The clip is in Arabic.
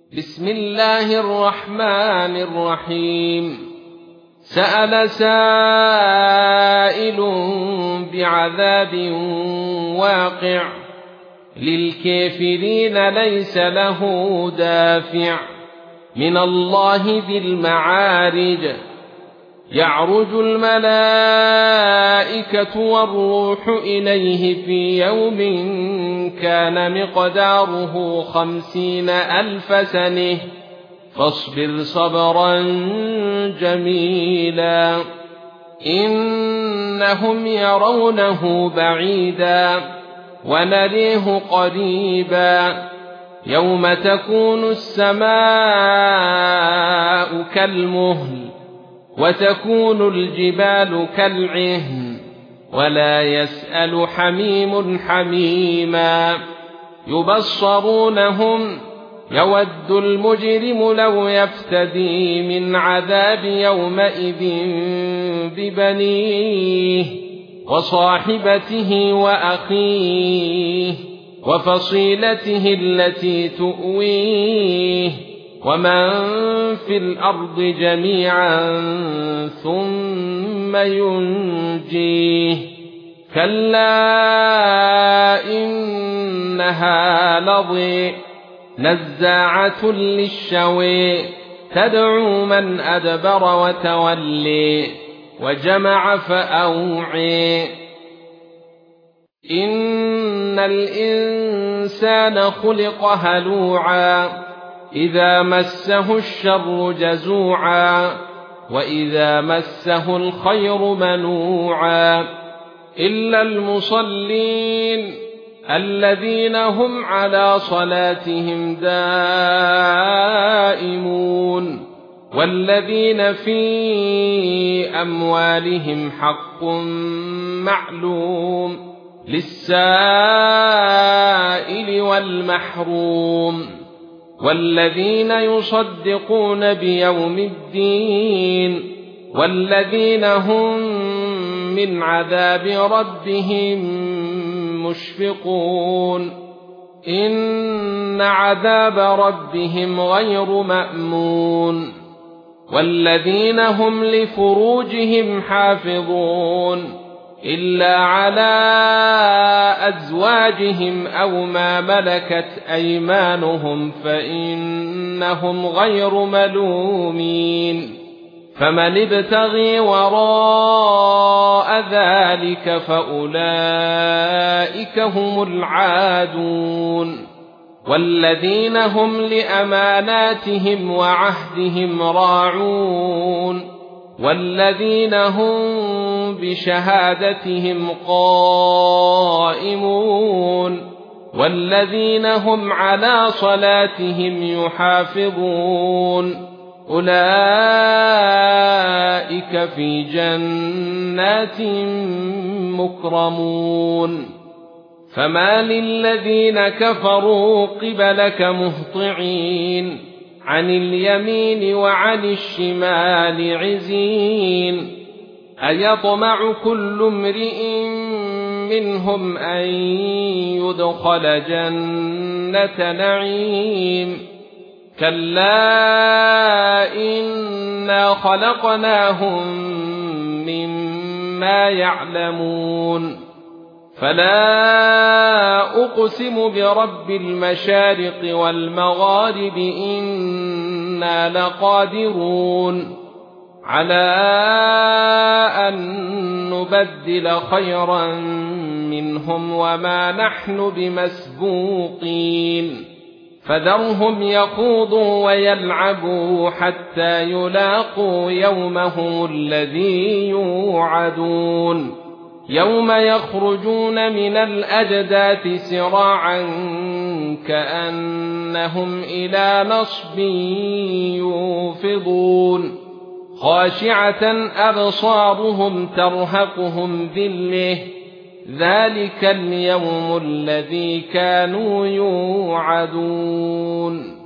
بسم الله الرحمن الرحيم. سأل سائل بعذاب واقع للكافرين ليس له دافع من الله ذي المعارج. يعرج الملائكة والروح إليه في يوم كان مقداره 50,000 سنة فاصبر صبرا جميلا إنهم يرونه بعيدا ونريه قريبا يوم تكون السماء كالمهل وتكون الجبال كالعهن ولا يسأل حميم حميما يبصرونهم يود المجرم لو يفتدي من عذاب يومئذ ببنيه وصاحبته وأخيه وفصيلته التي تؤويه ومن في الأرض جميعا ثم ينجيه كلا إنها لظى نزاعة للشوى تدعو من أدبر وتولي وجمع فأوعي. إن الإنسان خلق هلوعا إذا مسه الشر جزوعا وإذا مسه الخير منوعا إلا المصلين الذين هم على صلاتهم دائمون والذين في أموالهم حق معلوم للسائل والمحروم والذين يصدقون بيوم الدين والذين هم من عذاب ربهم مشفقون إن عذاب ربهم غير مأمون والذين هم لفروجهم حافظون إلا على أزواجهم أو ما ملكت أيمانهم فإنهم غير ملومين فمن ابتغي وراء ذلك فأولئك هم العادون والذين هم لأماناتهم وعهدهم راعون والذين هم بشهادتهم قائمون والذين هم على صلاتهم يحافظون أولئك في جنات مكرمون. فما للذين كفروا قبلك مهطعين عن اليمين وعن الشمال عزين أيطمع كل امرئ منهم أن يدخل جنة نعيم كلا إنا خلقناهم مما يعلمون فلا أقسم برب المشارق والمغارب إنا لقادرون على أن نبدل خيرا منهم وما نحن بمسبوقين فذرهم يخوضوا ويلعبوا حتى يلاقوا يومهم الذي يوعدون يوم يخرجون من الأجداث سراعا كأنهم إلى نصب يوفضون خاشعة أبصارهم ترهقهم ذلة ذلك اليوم الذي كانوا يوعدون.